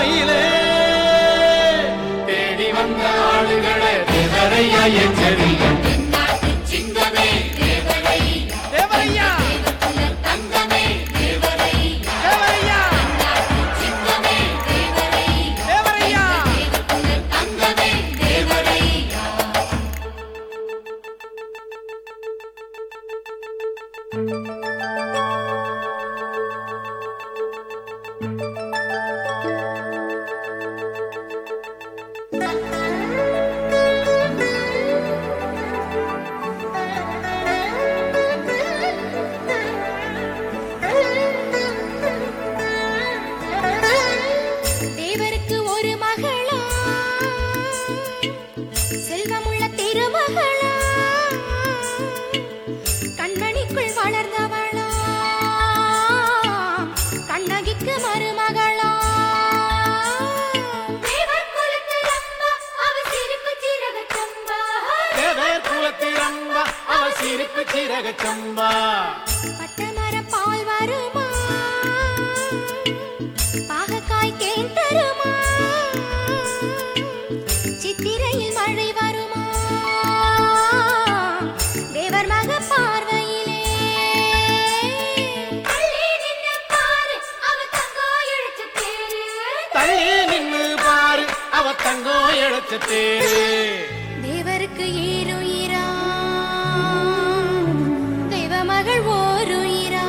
பார்வையிலே தேடி வந்த ஆளுகளை தேவரையா எச்சரிக்கை. சிங்கமே தேவரை தேவரையா தங்கமே தேவரை தேவரையா சிங்கமே தேவரை தேவரையா தங்கமே தேவரை. தேவருக்கு ஒரு மகளா செல்வமுள்ள திருமகளா கண்மணிக்குள் வளர்ந்தவளா கண்ணகிக்கு மருமகளா தேவர் குலத்தில் அம்மா அவ சிரிப்பு சிறக சம்பா தேவர் குலத்தில் அம்மா அவ சிரிப்பு சிறக சம்பா. பட்டமர பால் வருமா பாகக்காய் தேன் தருமா சித்திரையில் மழை வருமா தேவர் மக பார்வையிலே தள்ளி நின்னு பாரு அவ தங்கோ இழுச்ச தேரு தள்ளி நின்னு பாரு அவ தங்கோ இழைச்ச தேரு. தேவருக்கு ஈருயிரா தெய்வ மகள் ஓருயிரா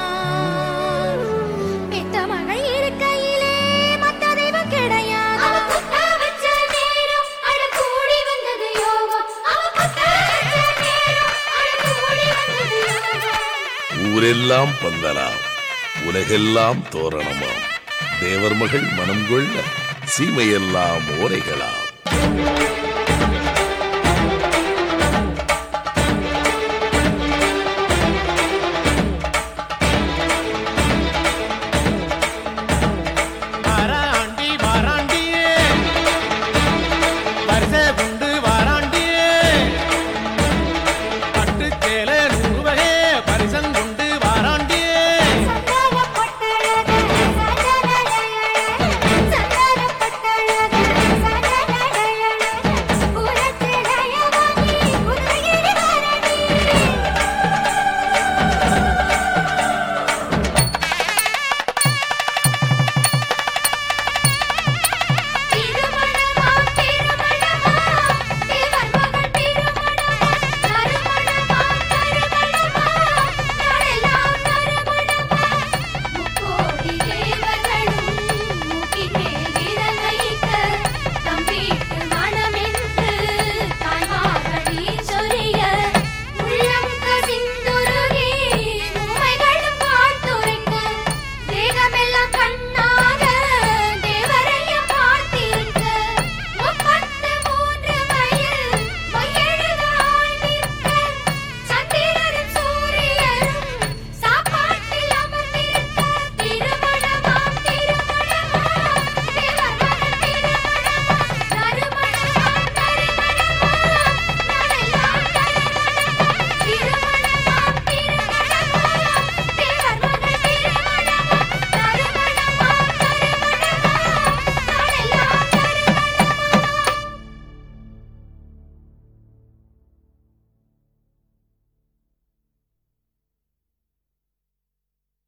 பெத்த மகள் இருக்கையிலே மத்த தெய்வம் கிடையாது. அவ குத்த வச்ச நேரம் அட கூடி வந்தது யோகம். அவ குத்த வச்ச நேரம் அட கூடி வந்தது யோகம். ஊரெல்லாம் பந்தலாம், உலகெல்லாம் தோரணமாம். தேவர் மகள் மனம் கொள்ள சீமையெல்லாம் ஓரைகளாம்.